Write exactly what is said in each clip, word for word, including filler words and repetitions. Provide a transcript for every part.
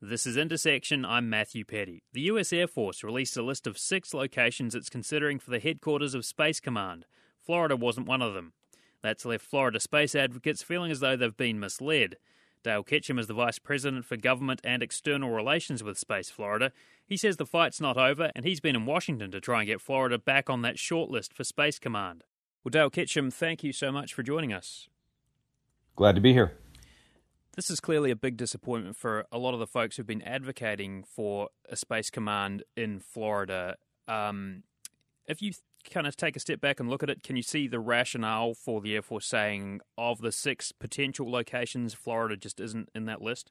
This is Intersection. I'm Matthew Petty. The U S Air Force released a list of six locations it's considering for the headquarters of Space Command. Florida wasn't one of them. That's left Florida space advocates feeling as though they've been misled. Dale Ketchum is the Vice President for Government and External Relations with Space Florida. He says the fight's not over, and he's been in Washington to try and get Florida back on that shortlist for Space Command. Well, Dale Ketchum, thank you so much for joining us. Glad to be here. This is clearly a big disappointment for a lot of the folks who've been advocating for a Space Command in Florida. Um, if you kind of take a step back and look at it, can you see the rationale for the Air Force saying of the six potential locations, Florida just isn't in that list?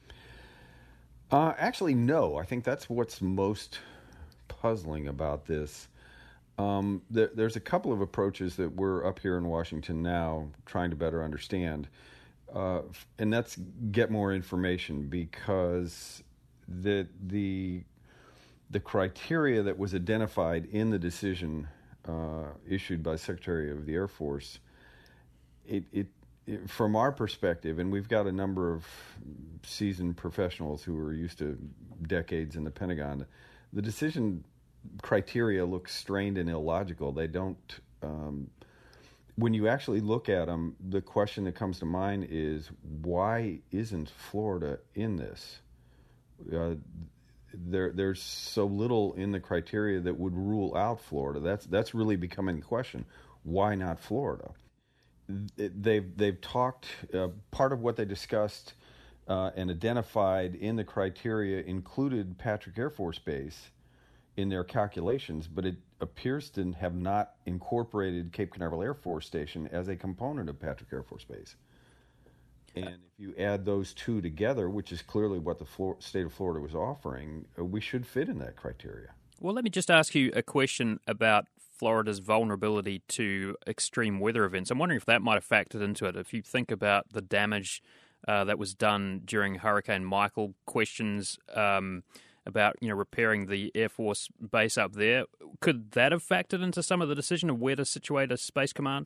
Uh, actually, no. I think that's what's most puzzling about this. Um, there, there's a couple of approaches that we're up here in Washington now trying to better understand. Uh, and that's get more information, because the the the criteria that was identified in the decision uh, issued by Secretary of the Air Force, it, it, it from our perspective, and we've got a number of seasoned professionals who are used to decades in the Pentagon, the decision criteria look strained and illogical. They don't. Um, When you actually look at them, the question that comes to mind is, why isn't Florida in this? Uh, there, there's so little in the criteria that would rule out Florida. That's that's really becoming the question. Why not Florida? They've they've talked. Uh, part of what they discussed uh, and identified in the criteria included Patrick Air Force Base in their calculations, but it appears to have not incorporated Cape Canaveral Air Force Station as a component of Patrick Air Force Base. And if you add those two together, which is clearly what the Flor- state of Florida was offering, uh, we should fit in that criteria. Well, let me just ask you a question about Florida's vulnerability to extreme weather events. I'm wondering if that might have factored into it. If you think about the damage uh, that was done during Hurricane Michael, questions um, about, you know, repairing the Air Force base up there. Could that have factored into some of the decision of where to situate a Space Command?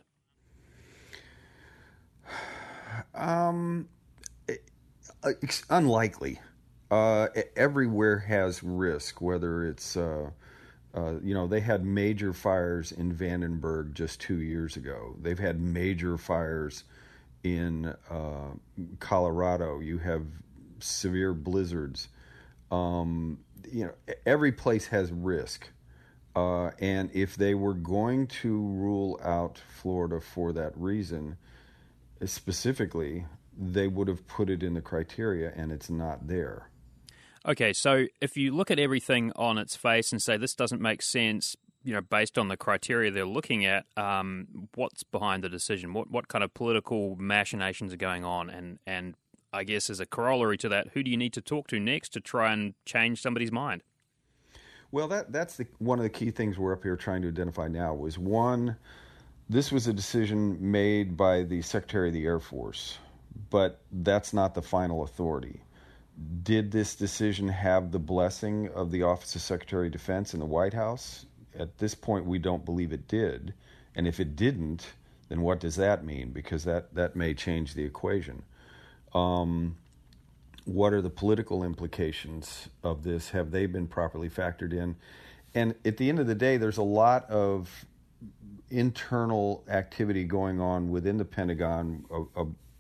Um, it's unlikely. Uh, everywhere has risk, whether it's, uh, uh, you know, they had major fires in Vandenberg just two years ago. They've had major fires in uh, Colorado. You have severe blizzards. Um, you know, every place has risk. Uh, and if they were going to rule out Florida for that reason, specifically, they would have put it in the criteria, and it's not there. Okay, so if you look at everything on its face and say this doesn't make sense, you know, based on the criteria they're looking at, um, what's behind the decision? What what kind of political machinations are going on? And, and I guess as a corollary to that, who do you need to talk to next to try and change somebody's mind? Well, that that's the, one of the key things we're up here trying to identify now was, one, this was a decision made by the Secretary of the Air Force, but that's not the final authority. Did this decision have the blessing of the Office of Secretary of Defense and the White House? At this point, we don't believe it did. And if it didn't, then what does that mean? Because that, that may change the equation. Um, what are the political implications of this? Have they been properly factored in? And at the end of the day, there's a lot of internal activity going on within the Pentagon uh, uh,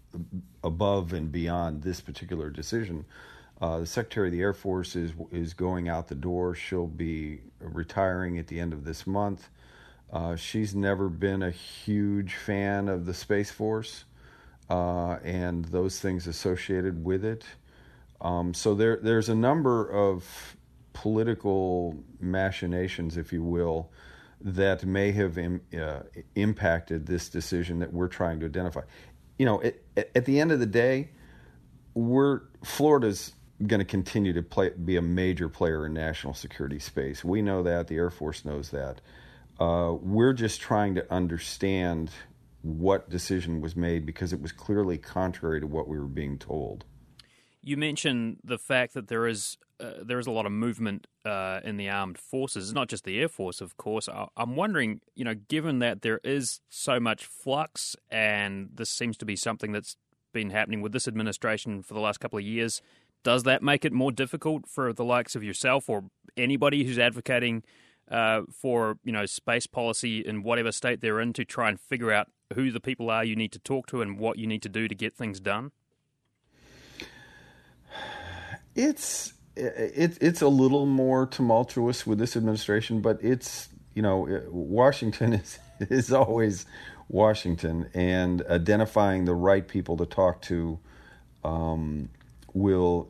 above and beyond this particular decision. Uh, the Secretary of the Air Force is is going out the door. She'll be retiring at the end of this month. Uh, she's never been a huge fan of the Space Force uh, and those things associated with it. Um, so there there's a number of political machinations, if you will, that may have im, uh, impacted this decision that we're trying to identify. You know, it, at the end of the day, we're Florida's going to continue to play, be a major player in national security space. We know that. The Air Force knows that. Uh, we're just trying to understand what decision was made, because it was clearly contrary to what we were being told. You mentioned the fact that there is uh, there is a lot of movement uh, in the armed forces. It's not just the Air Force, of course. I- I'm wondering, you know, given that there is so much flux, and this seems to be something that's been happening with this administration for the last couple of years, does that make it more difficult for the likes of yourself or anybody who's advocating uh, for, you know, space policy in whatever state they're in to try and figure out who the people are you need to talk to and what you need to do to get things done? It's it, it's a little more tumultuous with this administration, but it's, you know, Washington is is always Washington, and identifying the right people to talk to um, will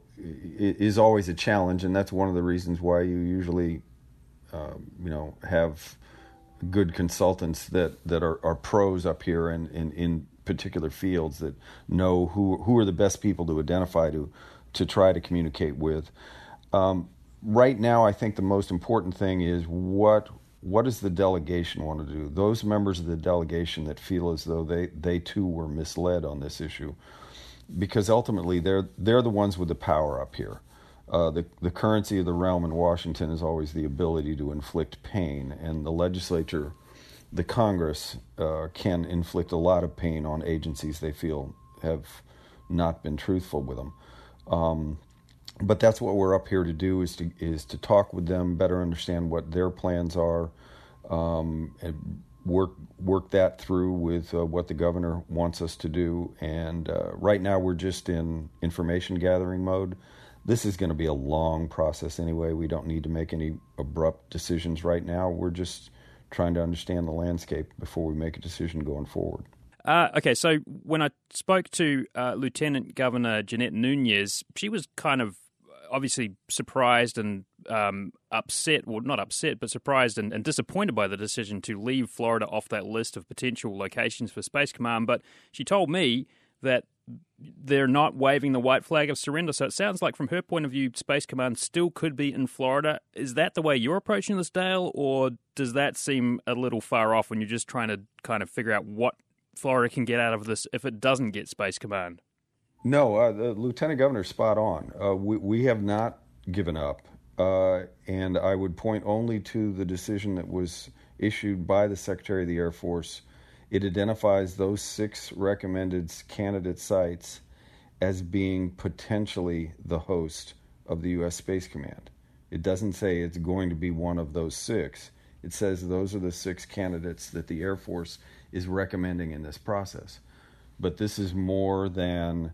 is always a challenge, and that's one of the reasons why you usually, uh, you know, have good consultants that, that are, are pros up here in, in, in particular fields that know who who are the best people to identify to to try to communicate with. Um, right now, I think the most important thing is what what does the delegation want to do? Those members of the delegation that feel as though they, they too were misled on this issue, because ultimately they're they're the ones with the power up here. Uh, the the currency of the realm in Washington is always the ability to inflict pain, and the legislature, the Congress, uh, can inflict a lot of pain on agencies they feel have not been truthful with them. Um, but that's what we're up here to do, is to is to talk with them, better understand what their plans are, um, and work work that through with uh, what the governor wants us to do. And uh, right now we're just in information gathering mode. This is going to be a long process anyway. We don't need to make any abrupt decisions right now. We're just trying to understand the landscape before we make a decision going forward. Uh, okay, so when I spoke to uh, Lieutenant Governor Jeanette Nunez, she was kind of obviously surprised and um, upset, well, not upset, but surprised and, and disappointed by the decision to leave Florida off that list of potential locations for Space Command. But she told me that they're not waving the white flag of surrender. So it sounds like from her point of view, Space Command still could be in Florida. Is that the way you're approaching this, Dale, or does that seem a little far off when you're just trying to kind of figure out what Florida can get out of this if it doesn't get Space Command? No, uh, the Lieutenant Governor's spot on. Uh, we, we have not given up. Uh, and I would point only to the decision that was issued by the Secretary of the Air Force. It identifies those six recommended candidate sites as being potentially the host of the U S Space Command. It doesn't say it's going to be one of those six. It says those are the six candidates that the Air Force is recommending in this process. But this is more than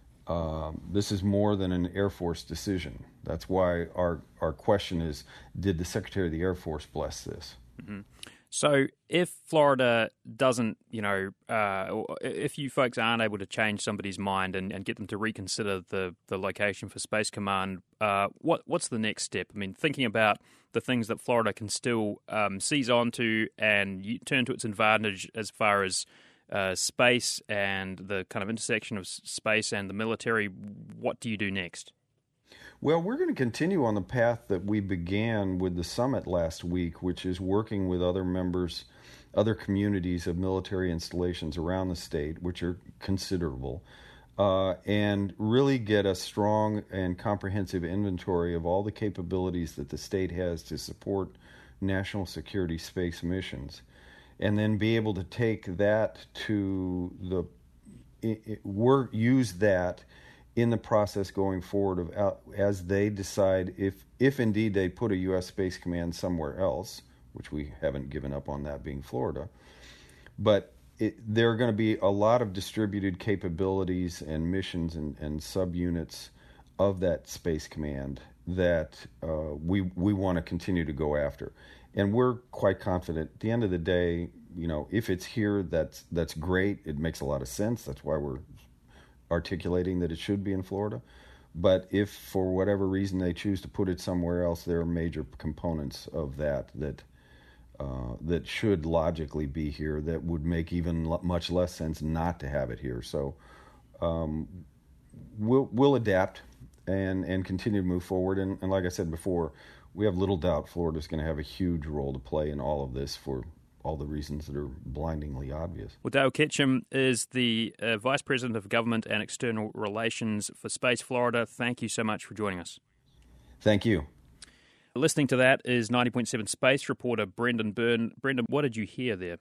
um, this is more than an Air Force decision. That's why our our question is: did the Secretary of the Air Force bless this? Mm-hmm. So if Florida doesn't, you know, uh, if you folks aren't able to change somebody's mind and, and get them to reconsider the, the location for Space Command, uh, what what's the next step? I mean, thinking about the things that Florida can still um, seize onto and turn to its advantage as far as uh, space and the kind of intersection of space and the military, what do you do next? Well, we're going to continue on the path that we began with the summit last week, which is working with other members, other communities of military installations around the state, which are considerable, uh, and really get a strong and comprehensive inventory of all the capabilities that the state has to support national security space missions, and then be able to take that to the it, it, work, use that in the process going forward of as they decide if if indeed they put a U S Space Command somewhere else, which we haven't given up on that being Florida, but it, there are going to be a lot of distributed capabilities and missions and, and subunits of that Space Command that uh, we we want to continue to go after, and we're quite confident. At the end of the day, you know, if it's here, that's that's great. It makes a lot of sense. That's why we're articulating that it should be in Florida. But if for whatever reason they choose to put it somewhere else, there are major components of that that uh, that should logically be here that would make even l- much less sense not to have it here. So um, we'll we'll adapt and and continue to move forward. And, and like I said before, we have little doubt Florida's going to have a huge role to play in all of this for all the reasons that are blindingly obvious. Well, Dale Ketchum is the uh, Vice President of Government and External Relations for Space Florida. Thank you so much for joining us. Thank you. Listening to that is ninety point seven Space reporter Brendan Byrne. Brendan, what did you hear there?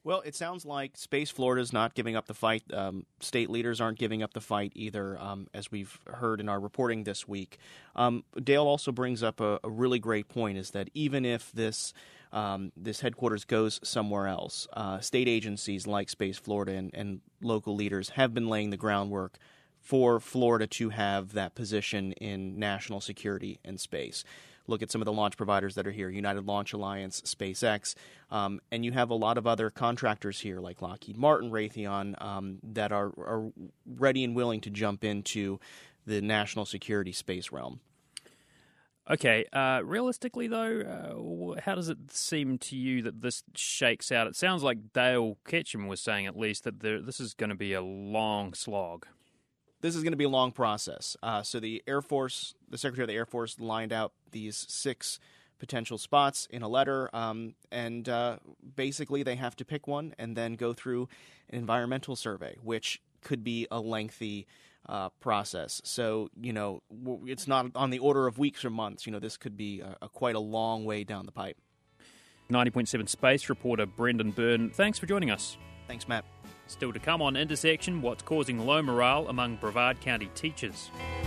Well, it sounds like Space Florida's not giving up the fight. Um, state leaders aren't giving up the fight either, um, as we've heard in our reporting this week. Um, Dale also brings up a, a really great point, is that even if this um, this headquarters goes somewhere else, uh, state agencies like Space Florida and, and local leaders have been laying the groundwork for Florida to have that position in national security and space. Look at some of the launch providers that are here, United Launch Alliance, SpaceX, um, and you have a lot of other contractors here like Lockheed Martin, Raytheon, um, that are, are ready and willing to jump into the national security space realm. Okay, uh, realistically though, uh, how does it seem to you that this shakes out? It sounds like Dale Ketchum was saying at least that there, this is going to be a long slog. This is going to be a long process. Uh, so the Air Force, the Secretary of the Air Force lined out these six potential spots in a letter, um, and uh, basically they have to pick one and then go through an environmental survey, which could be a lengthy uh, process. So, you know, it's not on the order of weeks or months. You know, this could be a, a quite a long way down the pipe. ninety point seven Space reporter Brendan Byrne, thanks for joining us. Thanks, Matt. Still to come on Intersection, what's causing low morale among Brevard County teachers.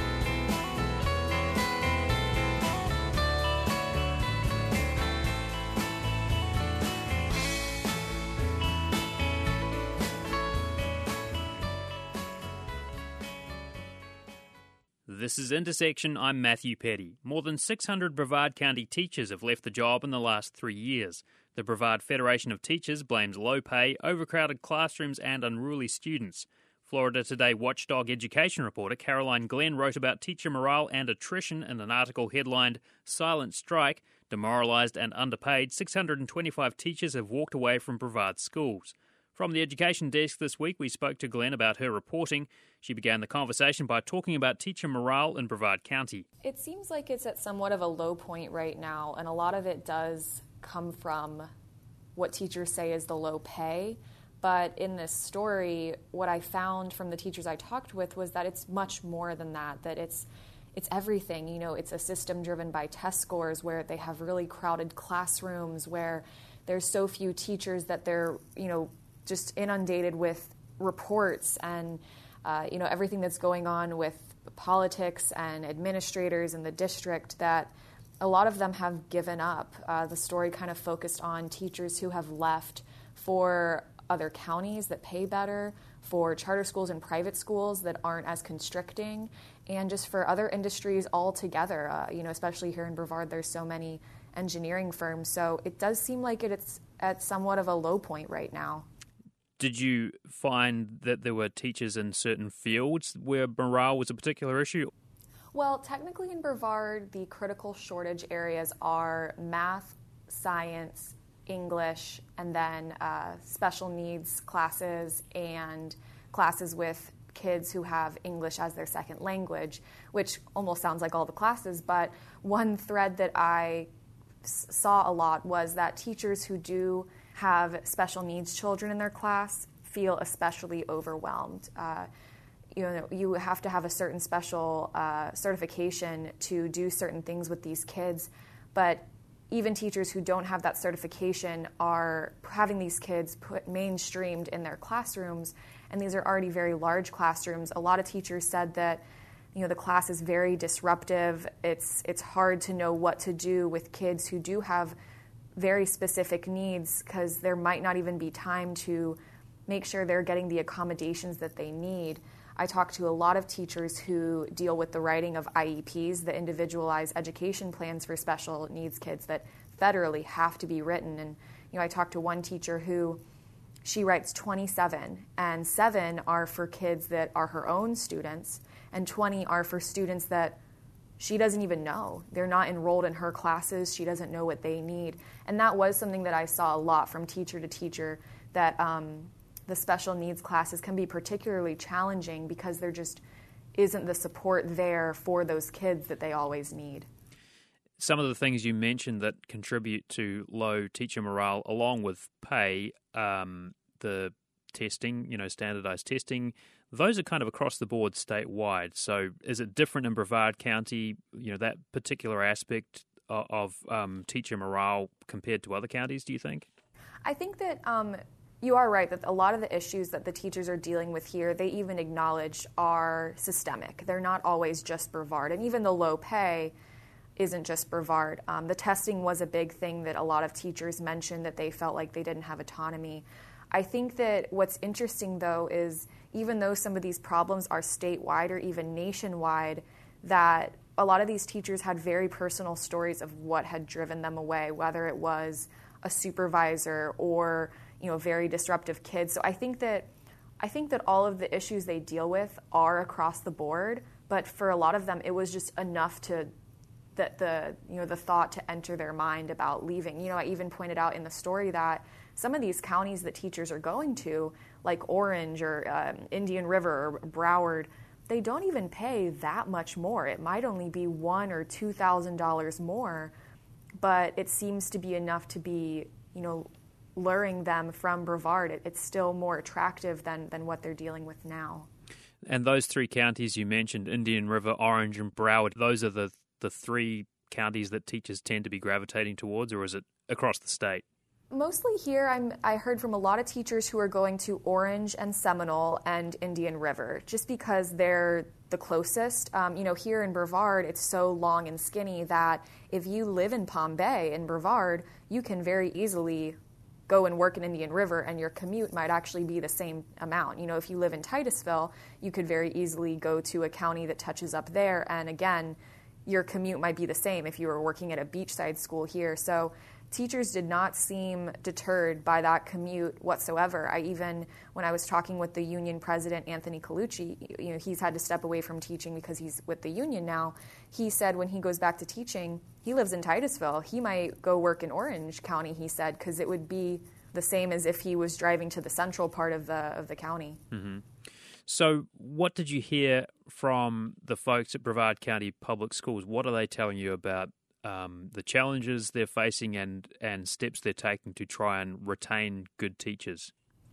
This is Intersection, I'm Matthew Petty. More than six hundred Brevard County teachers have left the job in the last three years. The Brevard Federation of Teachers blames low pay, overcrowded classrooms and unruly students. Florida Today watchdog education reporter Caroline Glenn wrote about teacher morale and attrition in an article headlined Silent Strike, Demoralised and Underpaid, six hundred twenty-five teachers have walked away from Brevard schools. From the education desk this week, we spoke to Glenn about her reporting. She began the conversation by talking about teacher morale in Brevard County. It seems like it's at somewhat of a low point right now, and a lot of it does come from what teachers say is the low pay. But in this story, what I found from the teachers I talked with was that it's much more than that, that it's it's everything. You know, it's a system driven by test scores where they have really crowded classrooms, where there's so few teachers that they're, you know, just inundated with reports and, uh, you know, everything that's going on with politics and administrators in the district, that a lot of them have given up. Uh, the story kind of focused on teachers who have left for other counties that pay better, for charter schools and private schools that aren't as constricting, and just for other industries altogether. Uh, you know, especially here in Brevard, there's so many engineering firms. So it does seem like it's at somewhat of a low point right now. Did you find that there were teachers in certain fields where morale was a particular issue? Well, technically in Brevard, the critical shortage areas are math, science, English, and then uh, special needs classes and classes with kids who have English as their second language, which almost sounds like all the classes. But one thread that I s- saw a lot was that teachers who do have special needs children in their class feel especially overwhelmed. Uh, you know, you have to have a certain special uh, certification to do certain things with these kids, but even teachers who don't have that certification are having these kids put mainstreamed in their classrooms, and these are already very large classrooms. A lot of teachers said that, you know, the class is very disruptive. It's it's hard to know what to do with kids who do have very specific needs, because there might not even be time to make sure they're getting the accommodations that they need. I talk to a lot of teachers who deal with the writing of I E Ps, the individualized education plans for special needs kids that federally have to be written. And you know, I talked to one teacher who she writes twenty-seven, and seven are for kids that are her own students, and twenty are for students that she doesn't even know. They're not enrolled in her classes. She doesn't know what they need. And that was something that I saw a lot from teacher to teacher, that um, the special needs classes can be particularly challenging because there just isn't the support there for those kids that they always need. Some of the things you mentioned that contribute to low teacher morale, along with pay, um, the testing, you know, standardized testing, those are kind of across the board statewide. So is it different in Brevard County, you know, that particular aspect of, of um, teacher morale compared to other counties, do you think? I think that um, You are right that a lot of the issues that the teachers are dealing with here, they even acknowledge are systemic. They're not always just Brevard. And even the low pay isn't just Brevard. Um, the testing was a big thing that a lot of teachers mentioned, that they felt like they didn't have autonomy. I think that what's interesting, though, is even though some of these problems are statewide or even nationwide, that a lot of these teachers had very personal stories of what had driven them away, whether it was a supervisor or, you know, very disruptive kids. So I think that I think that all of the issues they deal with are across the board, but for a lot of them, it was just enough to that the you know the thought to enter their mind about leaving. You know, I even pointed out in the story that some of these counties that teachers are going to, like Orange or um, Indian River or Broward, they don't even pay that much more. It might only be one or two thousand dollars more, but it seems to be enough to be, you know, luring them from Brevard. It, it's still more attractive than than what they're dealing with now. And those three counties you mentioned, Indian River, Orange, and Broward, those are the the three counties that teachers tend to be gravitating towards, or is it across the state? Mostly here, I'm, I heard from a lot of teachers who are going to Orange and Seminole and Indian River, just because they're the closest. Um, you know, here in Brevard, it's so long and skinny that if you live in Palm Bay in Brevard, you can very easily go and work in Indian River, and your commute might actually be the same amount. You know, if you live in Titusville, you could very easily go to a county that touches up there, and again, your commute might be the same if you were working at a beachside school here. So teachers did not seem deterred by that commute whatsoever. I even, when I was talking with the union president, Anthony Colucci, you know, he's had to step away from teaching because he's with the union now. He said when he goes back to teaching, he lives in Titusville. He might go work in Orange County, he said, because it would be the same as if he was driving to the central part of the of the county. Mm-hmm. So what did you hear from the folks at Brevard County Public Schools? What are they telling you about um, the challenges they're facing and, and steps they're taking to try and retain good teachers?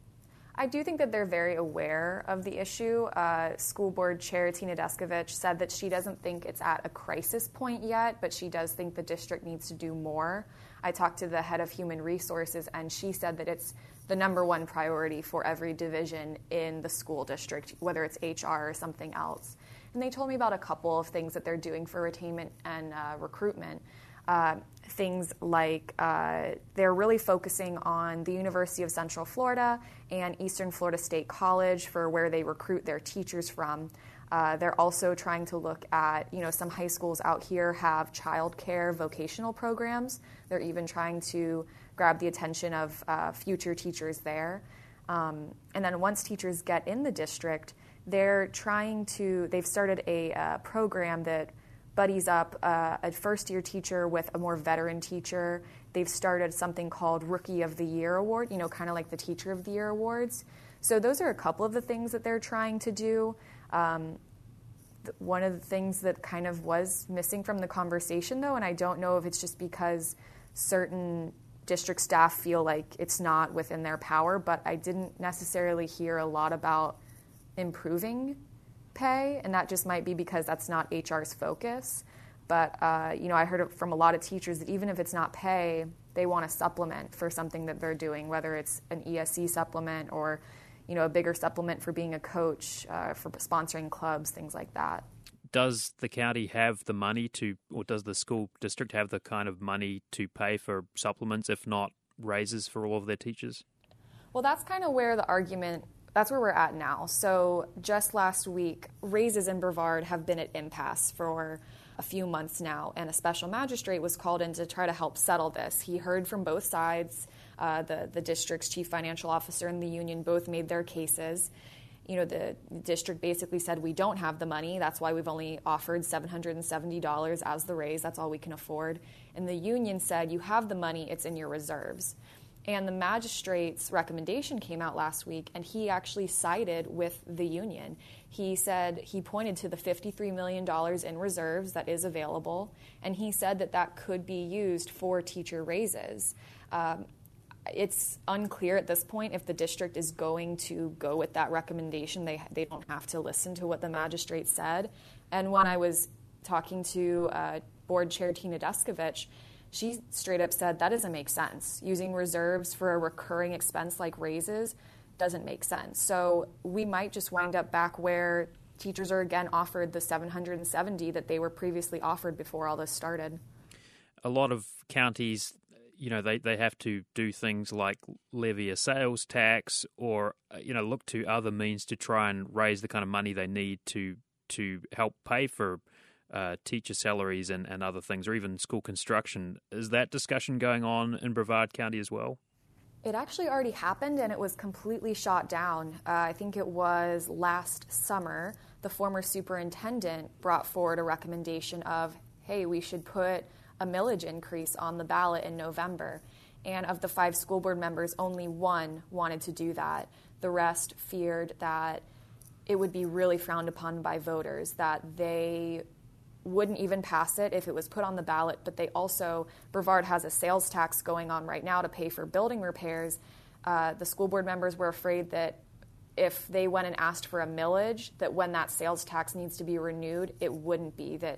I do think that they're very aware of the issue. Uh, School Board Chair Tina Deskovich said that she doesn't think it's at a crisis point yet, but she does think the district needs to do more. I talked to the head of Human Resources, and she said that it's the number one priority for every division in the school district, whether it's H R or something else. And they told me about a couple of things that they're doing for retainment and uh, recruitment. Uh, things like uh, they're really focusing on the University of Central Florida and Eastern Florida State College for where they recruit their teachers from. Uh, they're also trying to look at, you know, some high schools out here have child care vocational programs. They're even trying to grab the attention of uh, future teachers there. Um, and then once teachers get in the district, they're trying to, they've started a uh, program that buddies up uh, a first-year teacher with a more veteran teacher. They've started something called Rookie of the Year Award, you know, kind of like the Teacher of the Year Awards. So those are a couple of the things that they're trying to do. Um, th- one of the things that kind of was missing from the conversation, though, and I don't know if it's just because certain district staff feel like it's not within their power, but I didn't necessarily hear a lot about improving pay, and that just might be because that's not H R's focus. But, uh, you know, I heard from a lot of teachers that even if it's not pay, they want a supplement for something that they're doing, whether it's an E S C supplement or, you know, a bigger supplement for being a coach, uh, for sponsoring clubs, things like that. Does the county have the money to, or does the school district have the kind of money to pay for supplements, if not raises for all of their teachers? Well, that's kind of where the argument That's where we're at now. So just last week, raises in Brevard have been at impasse for a few months now, and a special magistrate was called in to try to help settle this. He heard from both sides. Uh, the, the district's chief financial officer and the union both made their cases. You know, the district basically said, we don't have the money. That's why we've only offered seven hundred seventy dollars as the raise. That's all we can afford. And the union said, you have the money. It's in your reserves. And the magistrate's recommendation came out last week, and he actually sided with the union. He said he pointed to the fifty-three million dollars in reserves that is available, and he said that that could be used for teacher raises. Um, it's unclear at this point if the district is going to go with that recommendation. They they don't have to listen to what the magistrate said. And when I was talking to uh, board chair Tina Deskovich, she straight up said that doesn't make sense. Using reserves for a recurring expense like raises doesn't make sense. So we might just wind up back where teachers are again offered the seven hundred seventy that they were previously offered before all this started. A lot of counties, you know, they, they have to do things like levy a sales tax or, you know, look to other means to try and raise the kind of money they need to to help pay for uh, teacher salaries and, and other things, or even school construction. Is that discussion going on in Brevard County as well? It actually already happened, and it was completely shot down. Uh, I think it was last summer. The former superintendent brought forward a recommendation of, hey, we should put a millage increase on the ballot in November. And of the five school board members, only one wanted to do that. The rest feared that it would be really frowned upon by voters, that they wouldn't even pass it if it was put on the ballot, but they also, Brevard has a sales tax going on right now to pay for building repairs. Uh, the school board members were afraid that if they went and asked for a millage, that when that sales tax needs to be renewed, it wouldn't be. That,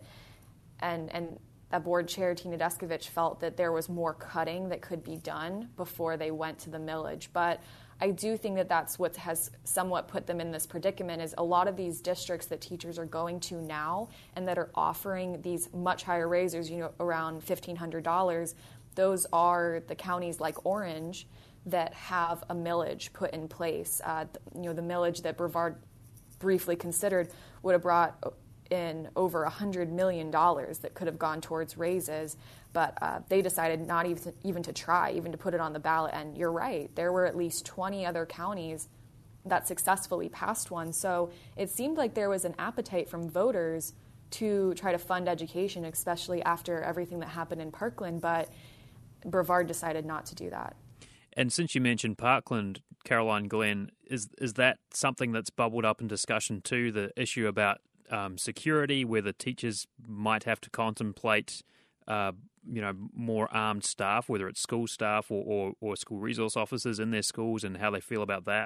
and and that board chair, Tina Deskovich, felt that there was more cutting that could be done before they went to the millage. But I do think that that's what has somewhat put them in this predicament, is a lot of these districts that teachers are going to now and that are offering these much higher raises, you know, around fifteen hundred dollars, those are the counties like Orange that have a millage put in place. Uh, you know, the millage that Brevard briefly considered would have brought in over one hundred million dollars that could have gone towards raises, but uh, they decided not even to, even to try, even to put it on the ballot. And you're right, there were at least twenty other counties that successfully passed one. So it seemed like there was an appetite from voters to try to fund education, especially after everything that happened in Parkland, but Brevard decided not to do that. And since you mentioned Parkland, Caroline Glenn, is is that something that's bubbled up in discussion too, the issue about um, security, where the teachers might have to contemplate uh, you know, more armed staff, whether it's school staff or, or, or school resource officers in their schools, and how they feel about that?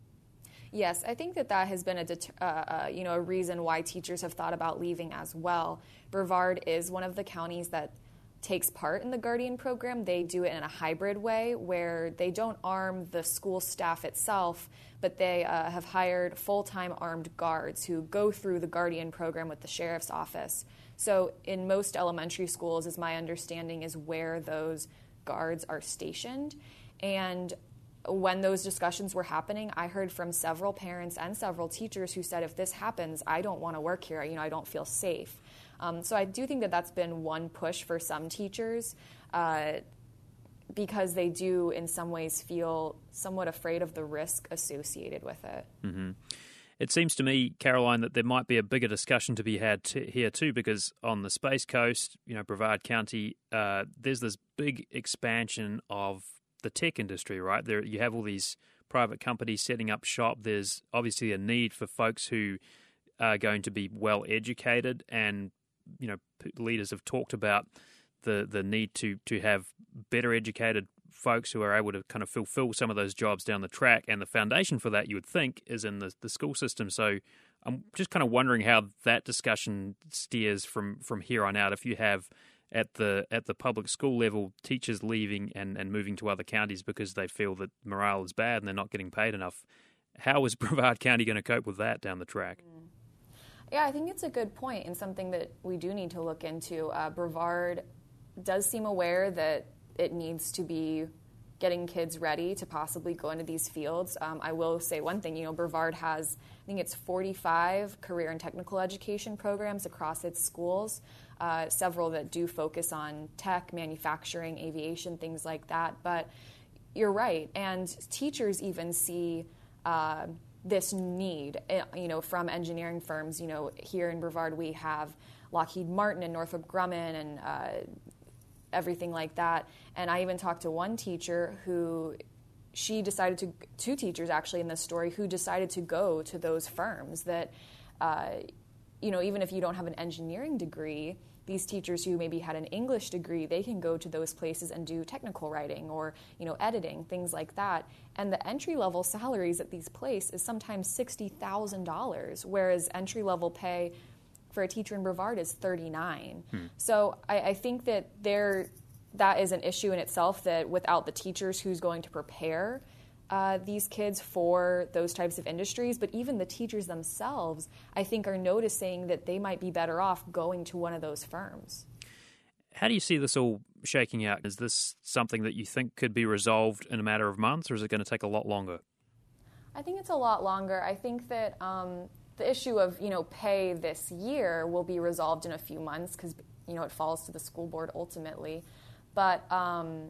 Yes, I think that that has been a det- uh, uh, you know a reason why teachers have thought about leaving as well. Brevard is one of the counties that takes part in the Guardian program. They do it in a hybrid way where they don't arm the school staff itself, but they uh, have hired full-time armed guards who go through the Guardian program with the sheriff's office. So in most elementary schools, as my understanding, is where those guards are stationed. And when those discussions were happening, I heard from several parents and several teachers who said, if this happens, I don't want to work here. You know, I don't feel safe. Um, so I do think that that's been one push for some teachers uh, because they do in some ways feel somewhat afraid of the risk associated with it. Mm-hmm. It seems to me, Caroline, that there might be a bigger discussion to be had t- here too, because on the Space Coast, you know, Brevard County, uh, there's this big expansion of the tech industry, right? There, you have all these private companies setting up shop. There's obviously a need for folks who are going to be well educated, and you know, leaders have talked about the the need to to have better educated folks who are able to kind of fulfill some of those jobs down the track. And the foundation for that, you would think, is in the, the school system. So I'm just kind of wondering how that discussion steers from, from here on out. If you have at the at the public school level teachers leaving and, and moving to other counties because they feel that morale is bad and they're not getting paid enough, how is Brevard County going to cope with that down the track? Mm. Yeah, I think it's a good point and something that we do need to look into. Uh, Brevard does seem aware that it needs to be getting kids ready to possibly go into these fields. Um, I will say one thing, you know, Brevard has, I think it's forty-five career and technical education programs across its schools, uh, several that do focus on tech, manufacturing, aviation, things like that. But you're right, and teachers even see uh, this need, you know, from engineering firms. You know, here in Brevard we have Lockheed Martin and Northrop Grumman and uh, everything like that. And I even talked to one teacher who, she decided to, two teachers actually in this story, who decided to go to those firms that, uh, you know, even if you don't have an engineering degree, these teachers who maybe had an English degree, they can go to those places and do technical writing or, you know, editing, things like that. And the entry-level salaries at these places is sometimes sixty thousand dollars, whereas entry-level pay for a teacher in Brevard is thirty-nine. Hmm. So I, I think that they're that is an issue in itself, that without the teachers, who's going to prepare uh, these kids for those types of industries? But even the teachers themselves, I think, are noticing that they might be better off going to one of those firms. How do you see this all shaking out? Is this something that you think could be resolved in a matter of months, or is it going to take a lot longer? I think it's a lot longer. I think that um, the issue of, you know, pay this year will be resolved in a few months because, you know, it falls to the school board ultimately. But um,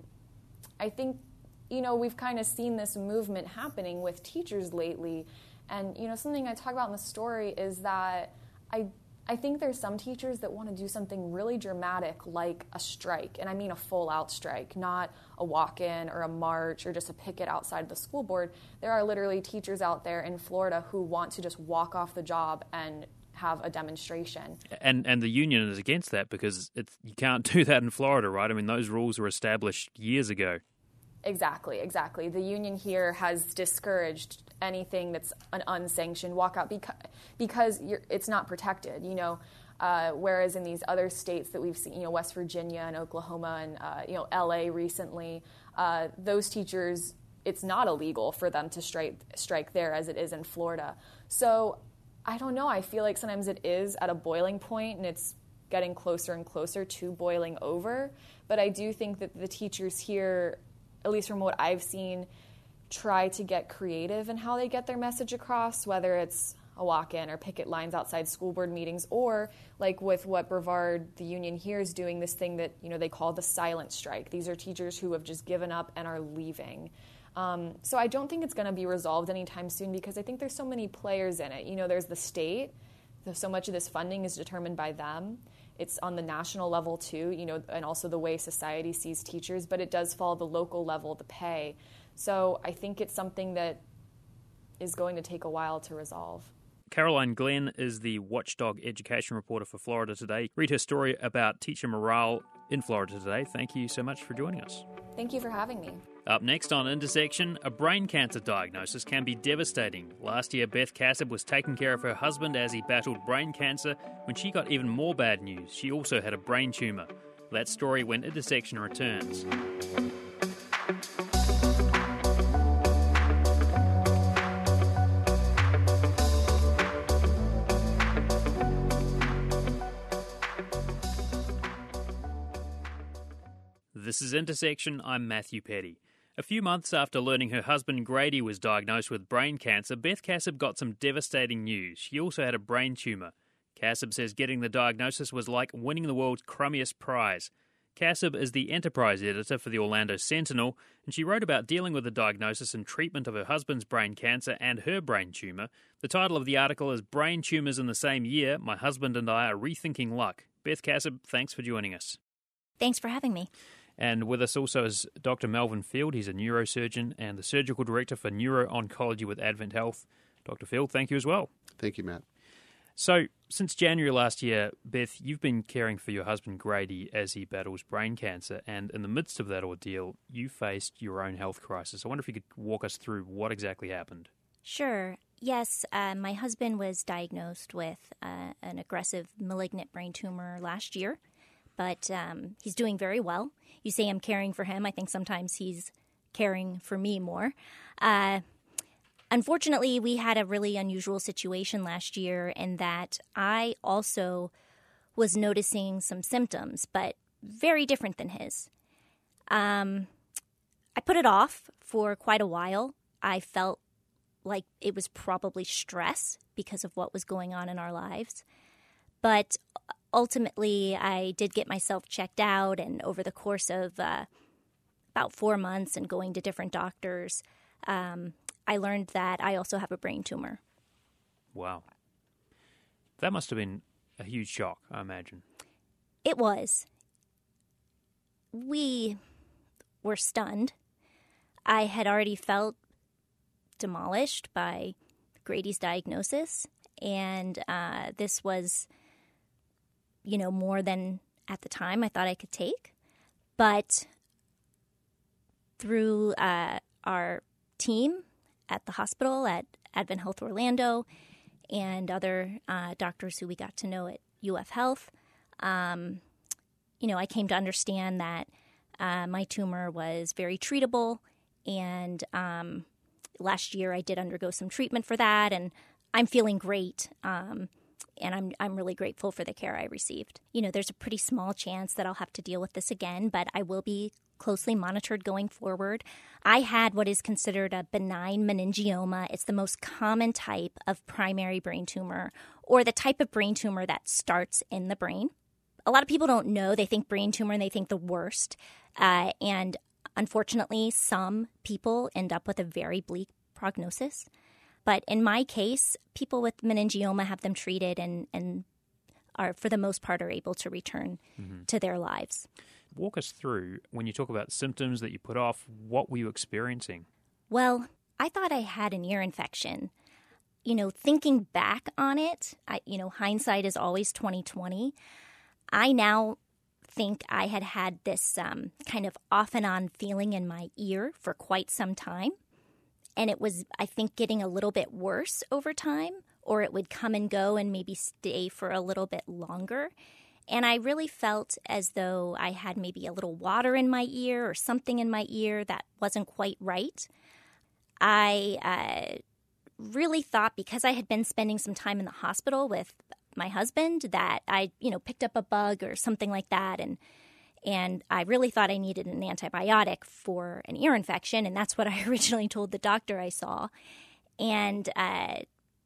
I think, you know, we've kind of seen this movement happening with teachers lately. And, you know, something I talk about in the story is that I I think there's some teachers that want to do something really dramatic like a strike, and I mean a full-out strike, not a walk-in or a march or just a picket outside the school board. There are literally teachers out there in Florida who want to just walk off the job and have a demonstration. And and the union is against that because it's, you can't do that in Florida, right? I mean, those rules were established years ago. Exactly, exactly. The union here has discouraged anything that's an unsanctioned walkout because because you're, it's not protected, you know. Uh, whereas in these other states that we've seen, you know, West Virginia and Oklahoma and uh, you know L A recently, uh, those teachers, it's not illegal for them to strike strike there as it is in Florida. So I don't know. I feel like sometimes it is at a boiling point and it's getting closer and closer to boiling over. But I do think that the teachers here, at least from what I've seen, try to get creative in how they get their message across, whether it's a walk-in or picket lines outside school board meetings, or like with what Brevard, the union here, is doing, this thing that, you know, they call the silent strike. These are teachers who have just given up and are leaving. Um, so I don't think it's going to be resolved anytime soon because I think there's so many players in it. You know, there's the state. So much of this funding is determined by them. It's on the national level too, you know, and also the way society sees teachers, but it does follow the local level, the pay. So I think it's something that is going to take a while to resolve. Caroline Glenn is the Watchdog education reporter for Florida Today. Read her story about teacher morale in Florida Today. Thank you so much for joining us. Thank you for having me. Up next on Intersection, a brain cancer diagnosis can be devastating. Last year, Beth Cassab was taking care of her husband as he battled brain cancer when she got even more bad news. She also had a brain tumour. That story when Intersection returns. This is Intersection. I'm Matthew Petty. A few months after learning her husband Grady was diagnosed with brain cancer, Beth Cassab got some devastating news. She also had a brain tumour. Cassab says getting the diagnosis was like winning the world's crummiest prize. Cassab is the enterprise editor for the Orlando Sentinel, and she wrote about dealing with the diagnosis and treatment of her husband's brain cancer and her brain tumour. The title of the article is Brain Tumours in the Same Year, My Husband and I Are Rethinking Luck. Beth Cassab, thanks for joining us. Thanks for having me. And with us also is Doctor Melvin Field. He's a neurosurgeon and the surgical director for neuro-oncology with Advent Health. Doctor Field, thank you as well. Thank you, Matt. So, since January last year, Beth, you've been caring for your husband Grady as he battles brain cancer, and in the midst of that ordeal, you faced your own health crisis. I wonder if you could walk us through what exactly happened. Sure. Yes, uh, my husband was diagnosed with uh, an aggressive malignant brain tumor last year, but um, he's doing very well. You say I'm caring for him. I think sometimes he's caring for me more. Uh, unfortunately, we had a really unusual situation last year in that I also was noticing some symptoms, but very different than his. Um, I put it off for quite a while. I felt like it was probably stress because of what was going on in our lives. But ultimately, I did get myself checked out, and over the course of uh, about four months and going to different doctors, um, I learned that I also have a brain tumor. Wow. That must have been a huge shock, I imagine. It was. We were stunned. I had already felt demolished by Grady's diagnosis, and uh, this was, you know, more than at the time I thought I could take. But through uh, our team at the hospital at Advent Health Orlando and other uh, doctors who we got to know at U F Health, um, you know, I came to understand that Uh, my tumor was very treatable, and um, last year I did undergo some treatment for that, and I'm feeling great. Um, and I'm I'm really grateful for the care I received. You know, there's a pretty small chance that I'll have to deal with this again, but I will be closely monitored going forward. I had what is considered a benign meningioma. It's the most common type of primary brain tumor, or the type of brain tumor that starts in the brain. A lot of people don't know. They think brain tumor and they think the worst. Uh, and unfortunately, some people end up with a very bleak prognosis. But in my case, people with meningioma have them treated and, and are, for the most part, are able to return mm-hmm. to their lives. Walk us through, when you talk about symptoms that you put off, what were you experiencing? Well, I thought I had an ear infection. You know, thinking back on it, I, you know, hindsight is always twenty twenty. I now think I had had this um, kind of off and on feeling in my ear for quite some time. And it was, I think, getting a little bit worse over time, or it would come and go and maybe stay for a little bit longer. And I really felt as though I had maybe a little water in my ear or something in my ear that wasn't quite right. I uh, really thought, because I had been spending some time in the hospital with my husband, that I, you know, picked up a bug or something like that, and And I really thought I needed an antibiotic for an ear infection, and that's what I originally told the doctor I saw. And uh,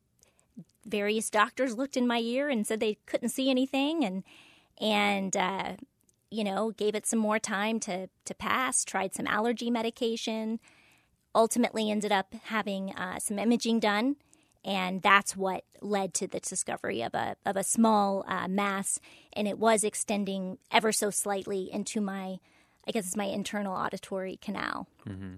various doctors looked in my ear and said they couldn't see anything, and and uh, you know, gave it some more time to to pass. Tried some allergy medication. Ultimately, ended up having uh, some imaging done. And that's what led to the discovery of a of a small uh, mass, and it was extending ever so slightly into my, I guess it's my internal auditory canal. Mm-hmm.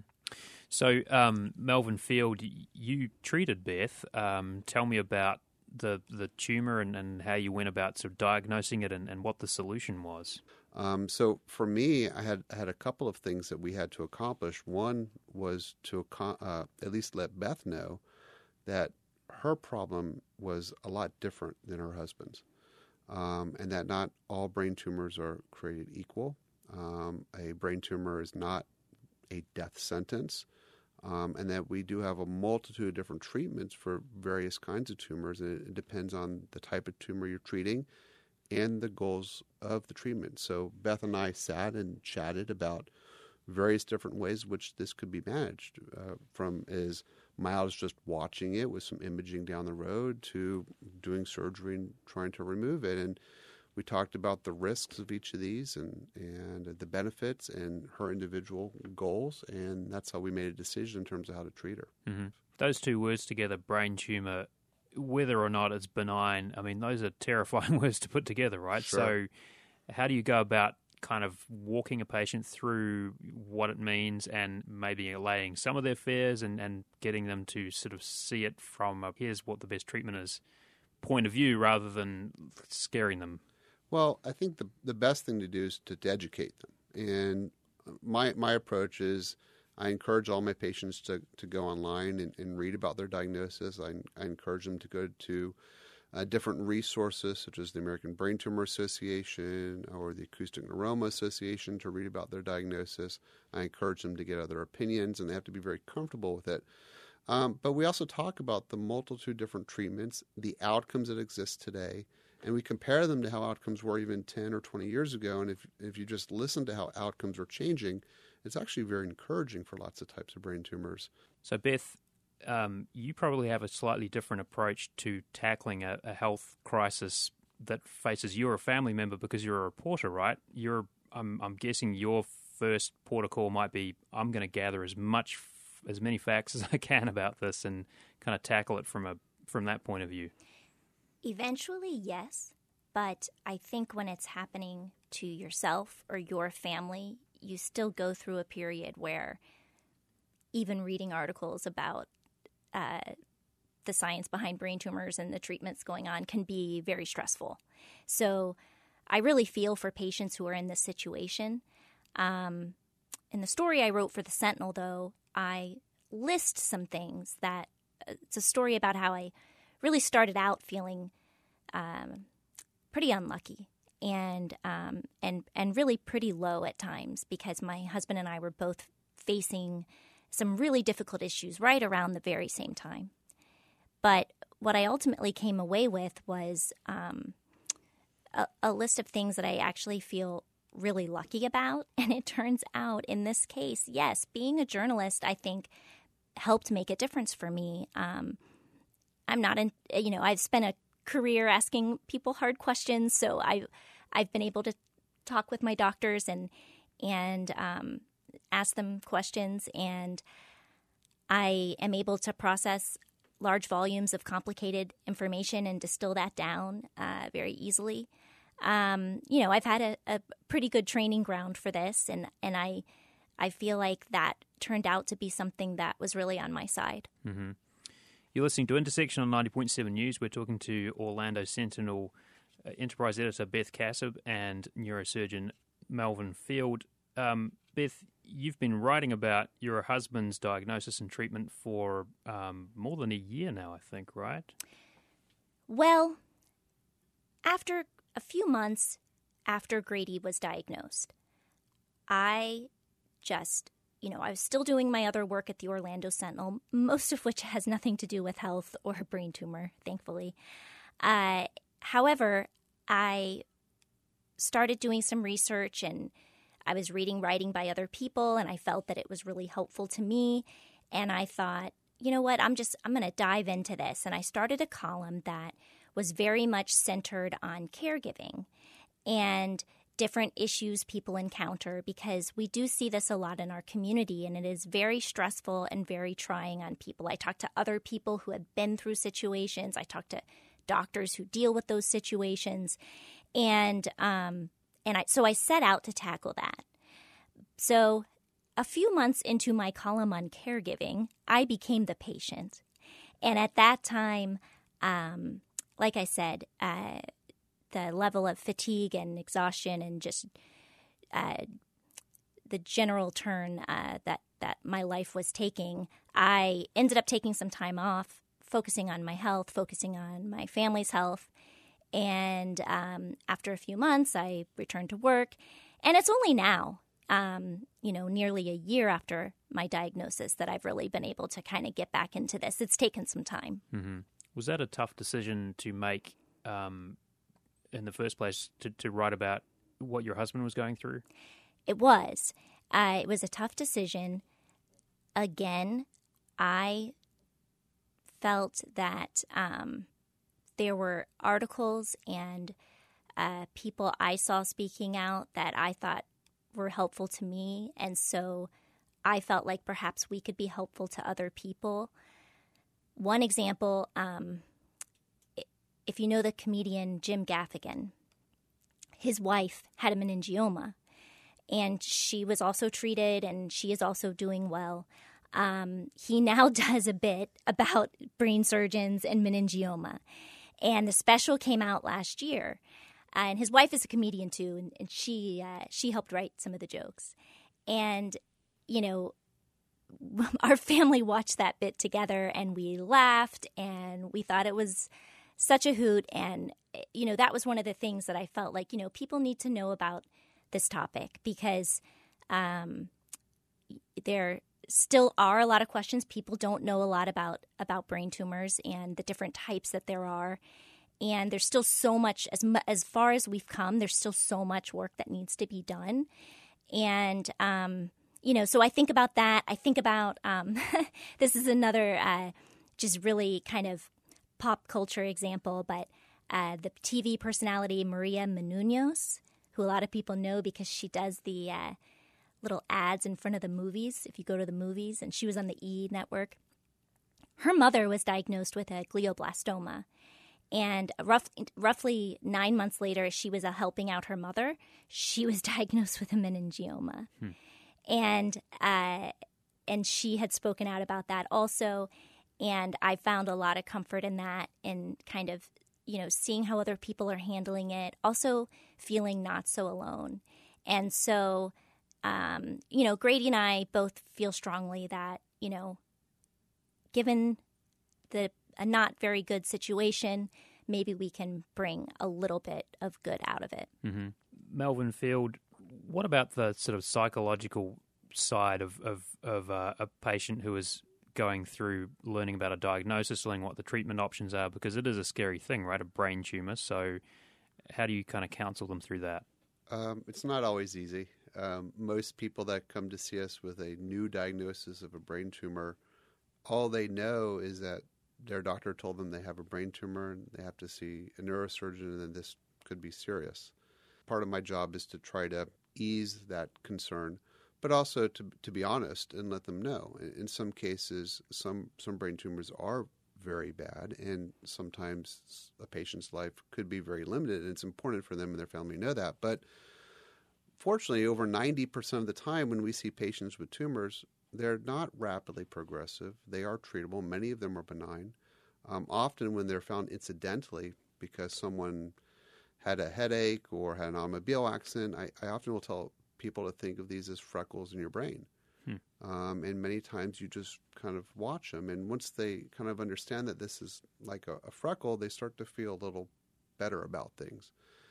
So, um, Melvin Field, you treated Beth. Um, tell me about the the tumor and, and how you went about sort of diagnosing it and, and what the solution was. Um, so for me, I had had a couple of things that we had to accomplish. One was to uh, at least let Beth know that her problem was a lot different than her husband's, um, and that not all brain tumors are created equal. Um, a brain tumor is not a death sentence, um, and that we do have a multitude of different treatments for various kinds of tumors, and it, it depends on the type of tumor you're treating and the goals of the treatment. So Beth and I sat and chatted about various different ways in which this could be managed, uh, from as mild as just watching it with some imaging down the road to doing surgery and trying to remove it. And we talked about the risks of each of these and, and the benefits and her individual goals, and that's how we made a decision in terms of how to treat her. Mm-hmm. Those two words together, brain tumor, whether or not it's benign, I mean, those are terrifying words to put together, right? Sure. So how do you go about kind of walking a patient through what it means and maybe allaying some of their fears and, and getting them to sort of see it from a, here's what the best treatment is point of view rather than scaring them? Well, I think the the best thing to do is to, to educate them. And my my approach is I encourage all my patients to, to go online and, and read about their diagnosis. I, I encourage them to go to Uh, different resources such as the American Brain Tumor Association or the Acoustic Neuroma Association to read about their diagnosis. I encourage them to get other opinions, and they have to be very comfortable with it. Um, but we also talk about the multitude of different treatments, the outcomes that exist today, and we compare them to how outcomes were even ten or twenty years ago. And if, if you just listen to how outcomes are changing, it's actually very encouraging for lots of types of brain tumors. So, Beth, Um, you probably have a slightly different approach to tackling a, a health crisis that faces you or a family member because you're a reporter, right? You're, I'm, I'm guessing your first port of call might be, I'm going to gather as much, as many facts as I can about this and kind of tackle it from a from that point of view. Eventually, yes, but I think when it's happening to yourself or your family, you still go through a period where even reading articles about Uh, the science behind brain tumors and the treatments going on can be very stressful. So I really feel for patients who are in this situation. Um, in the story I wrote for the Sentinel, though, I list some things that uh, it's a story about how I really started out feeling um, pretty unlucky. and um, and and really pretty low at times, because my husband and I were both facing some really difficult issues right around the very same time. But what I ultimately came away with was um, a, a list of things that I actually feel really lucky about. And it turns out in this case, yes, being a journalist, I think, helped make a difference for me. Um, I'm not in, you know, I've spent a career asking people hard questions, so I, I've been able to talk with my doctors and and um, ask them questions, and I am able to process large volumes of complicated information and distill that down uh, very easily. Um, you know, I've had a, a pretty good training ground for this, and, and I I feel like that turned out to be something that was really on my side. Mm-hmm. You're listening to Intersection on ninety point seven News. We're talking to Orlando Sentinel uh, Enterprise Editor Beth Kassab and neurosurgeon Melvin Field. Um, Beth, you've been writing about your husband's diagnosis and treatment for um, more than a year now, I think, right? Well, after a few months after Grady was diagnosed, I just, you know, I was still doing my other work at the Orlando Sentinel, most of which has nothing to do with health or a brain tumor, thankfully. Uh, however, I started doing some research, and I was reading writing by other people, and I felt that it was really helpful to me. And I thought, you know what, I'm just, I'm going to dive into this. And I started a column that was very much centered on caregiving and different issues people encounter, because we do see this a lot in our community, and it is very stressful and very trying on people. I talk to other people who have been through situations. I talk to doctors who deal with those situations. And, um, and I, so I set out to tackle that. So a few months into my column on caregiving, I became the patient. And at that time, um, like I said, uh, the level of fatigue and exhaustion and just uh, the general turn uh, that, that my life was taking, I ended up taking some time off, focusing on my health, focusing on my family's health. And um, after a few months, I returned to work. And it's only now, um, you know, nearly a year after my diagnosis, that I've really been able to kind of get back into this. It's taken some time. Mm-hmm. Was that a tough decision to make um, in the first place, to, to write about what your husband was going through? It was. Uh, it was a tough decision. Again, I felt that um, there were articles and uh, people I saw speaking out that I thought were helpful to me. And so I felt like perhaps we could be helpful to other people. One example, um, if you know the comedian Jim Gaffigan, his wife had a meningioma, and she was also treated, and she is also doing well. Um, he now does a bit about brain surgeons and meningioma. And the special came out last year. Uh, and his wife is a comedian too, and, and she uh, she helped write some of the jokes. And, you know, our family watched that bit together, and we laughed, and we thought it was such a hoot. And, you know, that was one of the things that I felt like, you know, people need to know about this topic, because um, there still are a lot of questions. People don't know a lot about, about brain tumors and the different types that there are. And there's still so much, as as far as we've come, there's still so much work that needs to be done. And, um, you know, so I think about that. I think about, um, this is another uh, just really kind of pop culture example, but uh, the T V personality Maria Menounos, who a lot of people know because she does the uh, little ads in front of the movies, if you go to the movies, and she was on the E! Network. Her mother was diagnosed with a glioblastoma. And rough, roughly nine months later, she was uh, helping out her mother. She was diagnosed with a meningioma. Hmm. And uh, and she had spoken out about that also. And I found a lot of comfort in that, and kind of, you know, seeing how other people are handling it, also feeling not so alone. And so, um, you know, Grady and I both feel strongly that, you know, given the a not very good situation, maybe we can bring a little bit of good out of it. Mm-hmm. Melvin Field, what about the sort of psychological side of, of, of uh, a patient who is going through learning about a diagnosis, learning what the treatment options are, because it is a scary thing, right? A brain tumor. So how do you kind of counsel them through that? Um, it's not always easy. Um, most people that come to see us with a new diagnosis of a brain tumor, all they know is that their doctor told them they have a brain tumor and they have to see a neurosurgeon and then this could be serious. Part of my job is to try to ease that concern, but also to to be honest and let them know. In some cases, some, some brain tumors are very bad, and sometimes a patient's life could be very limited, and it's important for them and their family to know that. But fortunately, over ninety percent of the time when we see patients with tumors, they're not rapidly progressive. They are treatable. Many of them are benign. Um, often when they're found incidentally because someone had a headache or had an automobile accident, I, I often will tell people to think of these as freckles in your brain. Hmm. Um, and many times you just kind of watch them. And once they kind of understand that this is like a, a freckle, they start to feel a little better about things.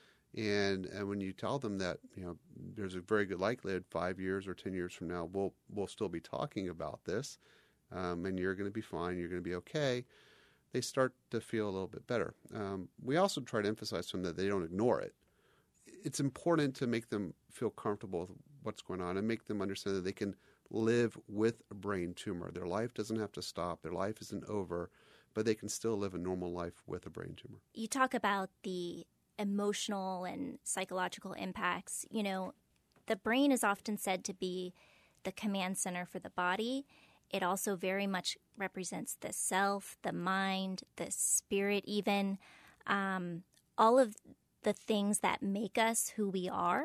And and when you tell them that, you know, there's a very good likelihood five years or ten years from now, we'll we'll still be talking about this, um, and you're going to be fine, you're going to be okay, they start to feel a little bit better. Um, we also try to emphasize to them that they don't ignore it. It's important to make them feel comfortable with what's going on and make them understand that they can live with a brain tumor. Their life doesn't have to stop. Their life isn't over, but they can still live a normal life with a brain tumor. You talk about the emotional and psychological impacts. You know, the brain is often said to be the command center for the body. It also very much represents the self, the mind, the spirit even, um, all of the things that make us who we are.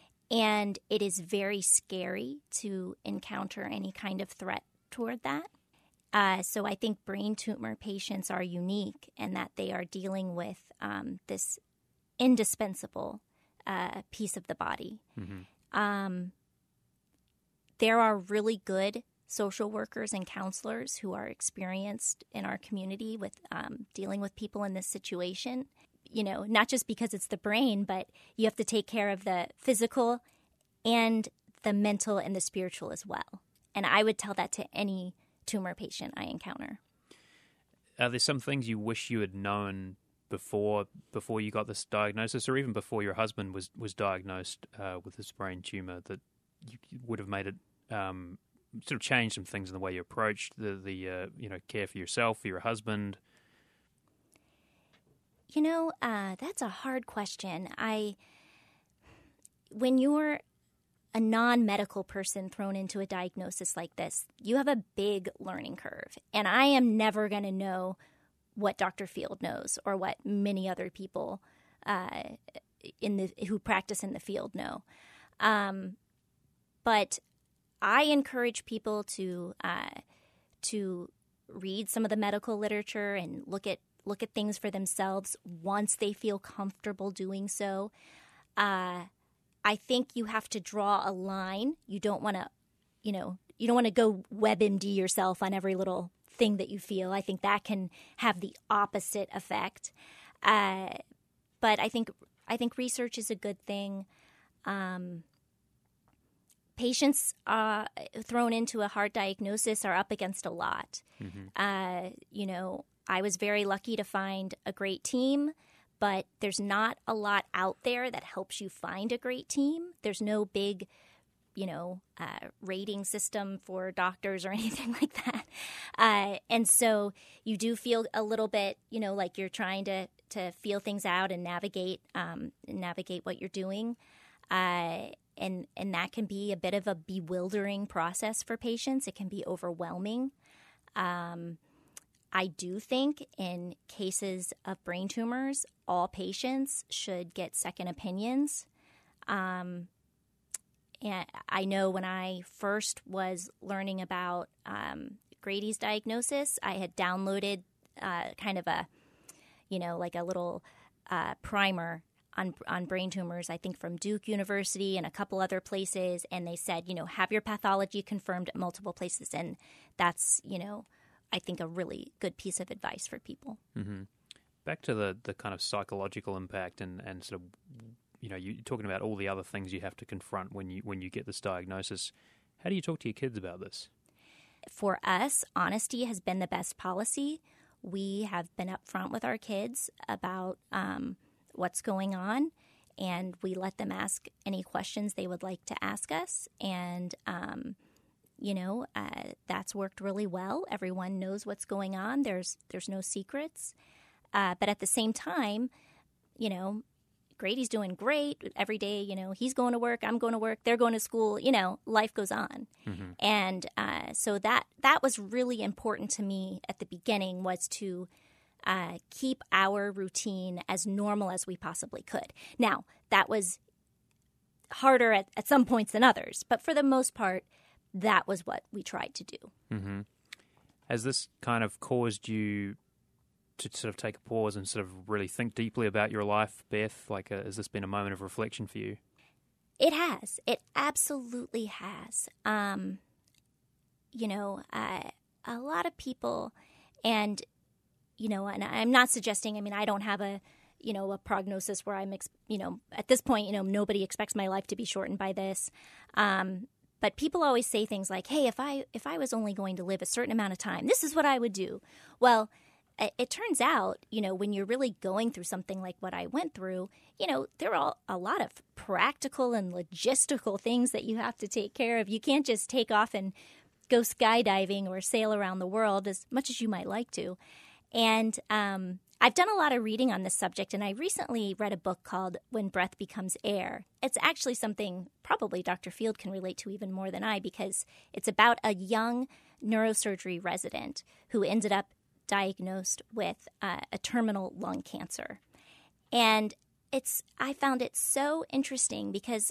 And it is very scary to encounter any kind of threat toward that. Uh, so I think brain tumor patients are unique in that they are dealing with um, this indispensable uh, piece of the body. Mm-hmm. Um, there are really good social workers and counselors who are experienced in our community with um, dealing with people in this situation. You know, not just because it's the brain, but you have to take care of the physical and the mental and the spiritual as well. And I would tell that to any tumor patient I encounter. Are there some things you wish you had known before before you got this diagnosis, or even before your husband was, was diagnosed uh, with this brain tumor, that you would have made it um, sort of change some things in the way you approached the, the uh, you know, care for yourself, for your husband? You know, uh, that's a hard question. I, when you're a non-medical person thrown into a diagnosis like this, you have a big learning curve. And I am never going to know what Doctor Field knows or what many other people uh, in the who practice in the field know. Um, but I encourage people to uh, to read some of the medical literature and look at look at things for themselves once they feel comfortable doing so. Uh, I think you have to draw a line. You don't want to, you know, you don't want to go WebMD yourself on every little thing that you feel. I think that can have the opposite effect. Uh, but I think I think research is a good thing. Um, patients uh, thrown into a hard diagnosis are up against a lot. Mm-hmm. Uh, you know, I was very lucky to find a great team, but there's not a lot out there that helps you find a great team. There's no big, you know, uh, rating system for doctors or anything like that. Uh, and so you do feel a little bit, you know, like you're trying to, to feel things out and navigate um, navigate what you're doing. Uh, and, and that can be a bit of a bewildering process for patients. It can be overwhelming. Um I do think in cases of brain tumors, all patients should get second opinions. Um, and I know when I first was learning about um, Grady's diagnosis, I had downloaded uh, kind of a, you know, like a little uh, primer on on brain tumors, I think from Duke University and a couple other places. And they said, you know, have your pathology confirmed at multiple places. And that's, you know, I think a really good piece of advice for people. Mm-hmm. Back to the, the kind of psychological impact and, and sort of, you know, you're talking about all the other things you have to confront when you when you get this diagnosis. How do you talk to your kids about this? For us, honesty has been the best policy. We have been upfront with our kids about um, what's going on, and we let them ask any questions they would like to ask us. And, um, you know, uh, that's worked really well. Everyone knows what's going on. There's there's no secrets. Uh, but at the same time, you know, Grady's doing great every day. You know, he's going to work, I'm going to work, they're going to school. You know, life goes on. Mm-hmm. And uh, so that that was really important to me at the beginning, was to uh, keep our routine as normal as we possibly could. Now, that was harder at, at some points than others, but for the most part, that was what we tried to do. Mm-hmm. Has this kind of caused you to sort of take a pause and sort of really think deeply about your life, Beth? Like, uh, has this been a moment of reflection for you? It has. It absolutely has. Um, you know, uh, a lot of people, and, you know, and I'm not suggesting, I mean, I don't have a, you know, a prognosis where I'm, ex- you know, at this point, you know, nobody expects my life to be shortened by this. Um, but people always say things like, hey, if I if I was only going to live a certain amount of time, this is what I would do. Well, it turns out, you know, when you're really going through something like what I went through, you know, there are a lot of practical and logistical things that you have to take care of. You can't just take off and go skydiving or sail around the world as much as you might like to. And um, I've done a lot of reading on this subject, and I recently read a book called When Breath Becomes Air. It's actually something probably Doctor Field can relate to even more than I, because it's about a young neurosurgery resident who ended up diagnosed with uh, a terminal lung cancer. And it's I found it so interesting because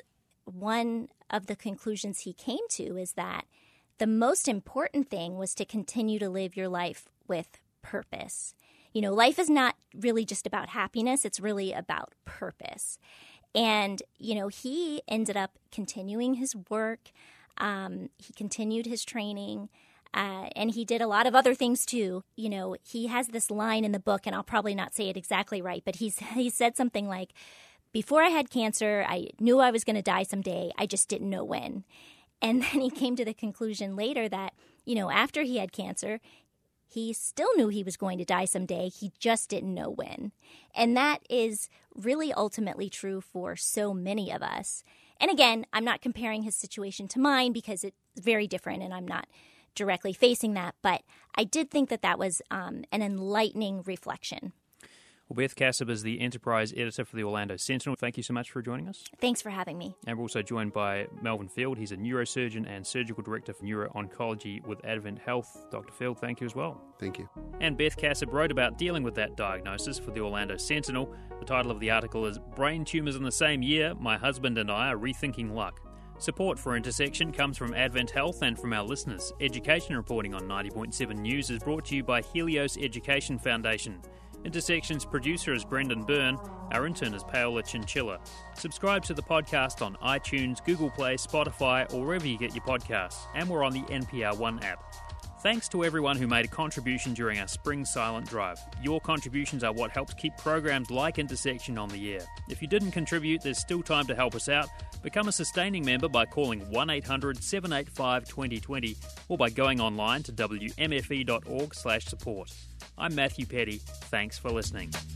one of the conclusions he came to is that the most important thing was to continue to live your life with purpose. You know, life is not really just about happiness, it's really about purpose. And, you know, he ended up continuing his work. Um, he continued his training. Uh, and he did a lot of other things, too. You know, he has this line in the book, and I'll probably not say it exactly right, but he's, he said something like, before I had cancer, I knew I was going to die someday. I just didn't know when. And then he came to the conclusion later that, you know, after he had cancer, he still knew he was going to die someday. He just didn't know when. And that is really ultimately true for so many of us. And again, I'm not comparing his situation to mine because it's very different, and I'm not directly facing that, but I did think that that was um, an enlightening reflection. Well, Beth Kasub is the Enterprise Editor for the Orlando Sentinel. Thank you so much for joining us. Thanks for having me. And we're also joined by Melvin Field. He's a neurosurgeon and surgical director for neuro-oncology with Advent Health. Doctor Field, thank you as well. Thank you. And Beth Kasub wrote about dealing with that diagnosis for the Orlando Sentinel. The title of the article is Brain Tumours in the Same Year, My Husband and I Are Rethinking Luck. Support for Intersection comes from Advent Health and from our listeners. Education reporting on ninety point seven News is brought to you by Helios Education Foundation. Intersection's producer is Brendan Byrne. Our intern is Paola Chinchilla. Subscribe to the podcast on iTunes, Google Play, Spotify, or wherever you get your podcasts. And we're on the N P R One app. Thanks to everyone who made a contribution during our Spring Silent Drive. Your contributions are what helps keep programs like Intersection on the air. If you didn't contribute, there's still time to help us out. Become a sustaining member by calling one eight hundred seven eight five two zero two zero or by going online to w m f e dot org slash support. I'm Matthew Petty. Thanks for listening.